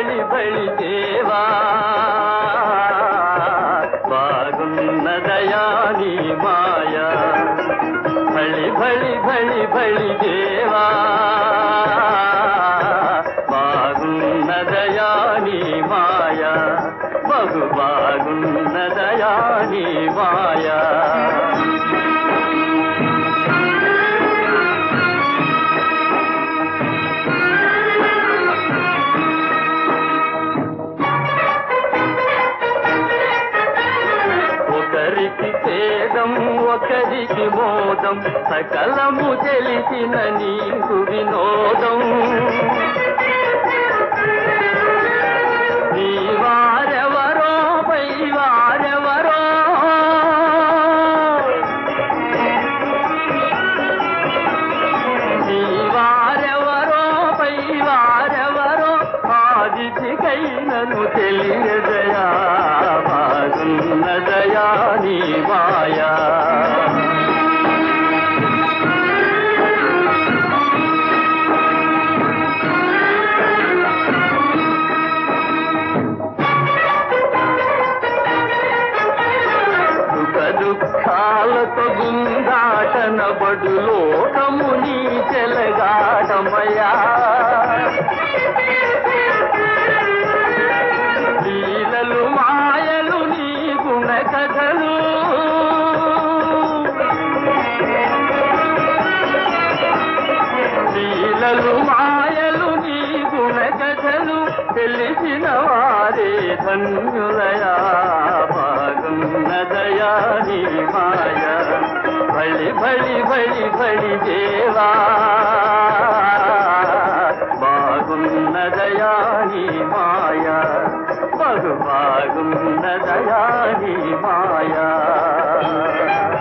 బళి బళి దేవా బాగున్నదయా నీ మాయా బళి బళి బళి బళి దేవా బాగున్నదయా నీ మాయా బగు బాగున్నదయా నీ మాయా ఒకరికి భేదం ఒకరికి మోదం సకలము తెలిసిన నీకు వినోదం నీ వారెవరో పై వారెవరో నీ వారెవరో పై వారెవరో ఆదితికైనను తెలియజయా బాగున్నదయా నీ మాయా దుఃఖాలతో గుందాటన బడు లోకము నీ చెలగాటమయా లీలలు మాయలు నీ గుణ కథలు లీలలు మాయలు నీ గుణ కథలు తెలిసిన వారే ధన్యులయా బాగున్నదయా నీ మాయా బళి బళి బళి బళి దేవా బాగున్నదయా నీ మాయా బగు బాగున్నదయా నీ మాయా